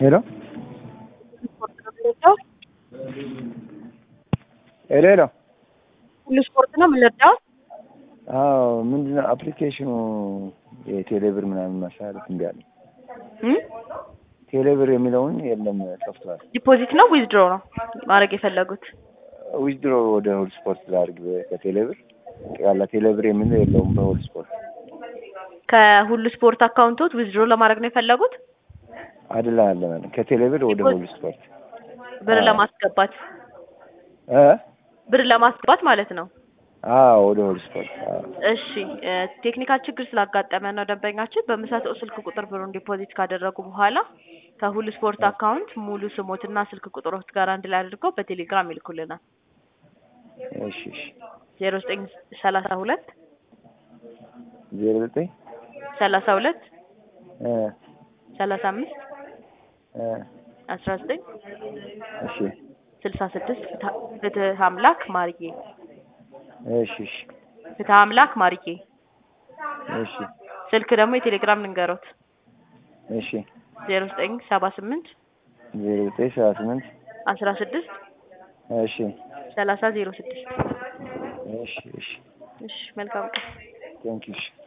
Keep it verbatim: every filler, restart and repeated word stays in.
ሄሎ ሄሎ ሄሎ ሁሉ ስፖርት ነው የምንረዳው? አዎ ምንድነው አፕሊኬሽኑ የቴሌብር ምናምን ማሳረፍ እንዲያለ እም ቴሌብር የሚለውን የለም ጠፍቷል። ዲፖዚት ነው ዊዝድሮ ነው ማድረግ የፈለጉት? ዊዝድሮ ወደ ሁሉ ስፖርት ላድርግ ከቴሌብር ያለ ቴሌብር የሚለው የለውም በሁሉ ስፖርት። ከሁሉ ስፖርት አካውንቶት ዊዝድሮ ለማድረግ ነው የፈለጉት? አይደለም አይደለም ከቴሌብር ወደ ሁሉ ስፖርት ብር ለማስገባት እ ብር ለማስገባት ማለት ነው። አዎ ወደ ሁሉ ስፖርት። እሺ ቴክኒካል ችግር ስላጋጠመ ነው ደንበኛችን በመሳተው ስልክ ቁጥር ብሩን ዲፖዚት ካደረጉ በኋላ ከሁሉ ስፖርት አካውንት ሙሉ ስሞትና ስልክ ቁጥሮች ጋር አንድ ላይ አድርገው በቴሌግራም ይልኩልናል። እሺ እሺ ዜሮ ዘጠኝ ሰላሳ ሁለት ዜሮ ዘጠኝ ሰላሳ ሁለት እ ሰላሳ አምስት እ አስራ ዘጠኝ እሺ ስልሳ ስድስት ፍትህ አምላክ ማርዬ። እሺ እሺ ፍትህ አምላክ ማርዬ። እሺ ስልክ ደግሞ የቴሌግራም ልንገሮት። እሺ ዜሮ ዘጠኝ ሰባ ስምንት ዜሮ ዘጠኝ ሰባ ስምንት አስራ ስድስት እሺ ሰላሳ ዜሮ ስድስት። እሺ እሺ እሺ መልካም ቀን። ቴንክ ዩ።